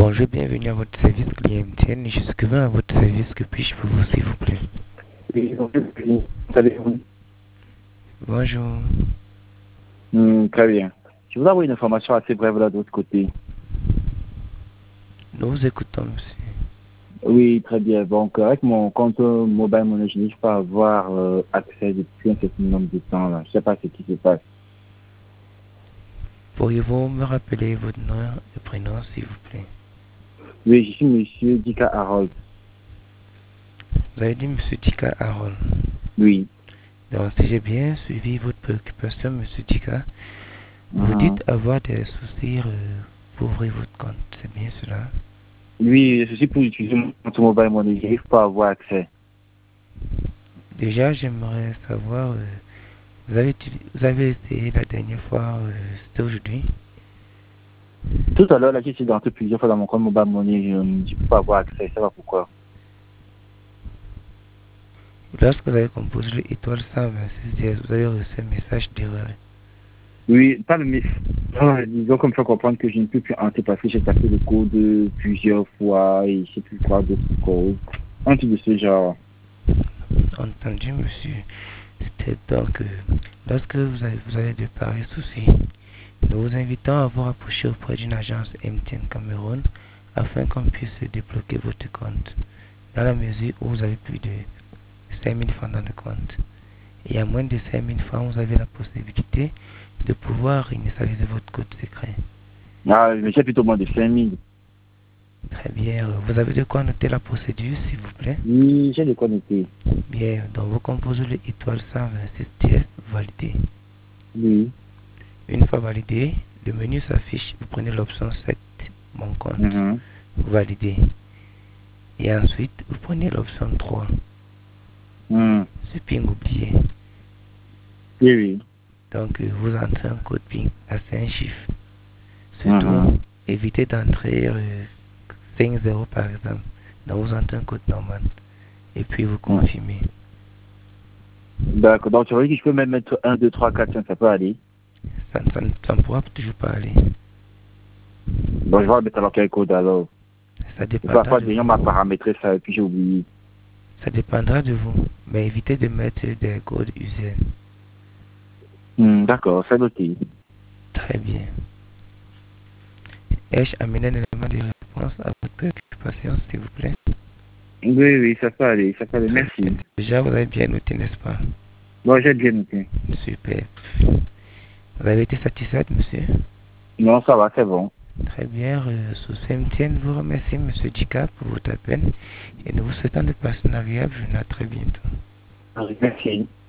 Bonjour, bienvenue à votre service client MTN. Je suis Kevin à votre service. Que puis-je pour vous, s'il vous plaît? Oui, bonjour, vous allez-vous? Bonjour. Très bien. Je vous envoie une information assez brève là de l'autre côté. Nous vous écoutons, monsieur. Oui, très bien. Donc, avec mon compte Mobile Money, je n'arrive pas à avoir accès depuis un certain nombre de temps là. Je ne sais pas ce qui se passe. Pourriez-vous me rappeler votre nom et prénom, s'il vous plaît? Oui, je suis monsieur Dika Harold. Vous avez dit monsieur Tika Harold. Oui. Donc, si j'ai bien suivi votre préoccupation, monsieur Tika, vous Mhm. dites avoir des soucis pour ouvrir votre compte. C'est bien cela? Oui, je suis pour utiliser mon compte Mobile Money, je n'arrive pas à avoir accès. Déjà, j'aimerais savoir, vous avez essayé la dernière fois, c'était aujourd'hui? Tout à l'heure, là, j'ai essayé d'entrer plusieurs fois dans mon compte Mobile Money, je ne peux pas avoir accès, je ne sais pas pourquoi. Lorsque vous avez composé l'étoile 126 dièse, vous avez reçu un message d'erreur. Oui, pas le message. Disons comme ça comprendre que je ne peux plus entrer parce que j'ai tapé le code plusieurs fois et je sais plus quoi d'autre code. Un truc de ce genre. Entendu, monsieur. C'était donc, lorsque vous avez de pareils soucis, nous vous invitons à vous rapprocher auprès d'une agence MTN Cameroun afin qu'on puisse débloquer votre compte. Dans la mesure où vous avez plus de 5000 francs dans le compte. Et à moins de 5000 francs, vous avez la possibilité de pouvoir initialiser votre code secret. Ah, mais j'ai plutôt moins de 5000. Très bien. Vous avez de quoi noter la procédure, s'il vous plaît? Oui, j'ai de quoi noter. Bien. Donc, vous composez l'étoile 126 dièse, validé. Oui. Une fois validé, le menu s'affiche. Vous prenez l'option 7, mon compte. Mhm. Vous validez. Et ensuite, vous prenez l'option 3, Mhm. ce ping oublié. Oui, oui. Donc, vous entrez un code ping à 5 chiffres. Surtout, Mhm. évitez d'entrer 5 0 par exemple. Donc, vous entrez un code normal. Et puis, vous Mhm. confirmez. D'accord. Donc, tu veux dire que je peux même mettre 1, 2, 3, 4, 5, ça peut aller. Ça ne pourra toujours pas aller. Bon, je vais mettre alors quel code alors. Ça Et dépendra parfois, de d'ailleurs, m'a vous. paramétré ça et puis j'ai oublié. Ça dépendra de vous. Mais évitez de mettre des codes usés. D'accord, c'est noté. Très bien. Ai-je amené un élément de réponse à votre préoccupation, s'il vous plaît? Oui, oui, ça peut aller, ça peut aller. Très bien. Merci. Déjà, vous avez bien noté, n'est-ce pas? Bon, j'ai bien noté. Super. Vous avez été satisfait, monsieur? Non, ça va, c'est bon. Très bien. Sous MTN vous remercie, monsieur Dika, pour votre appel. Et nous vous souhaitons de passer une agréable journée. À très bientôt. Merci.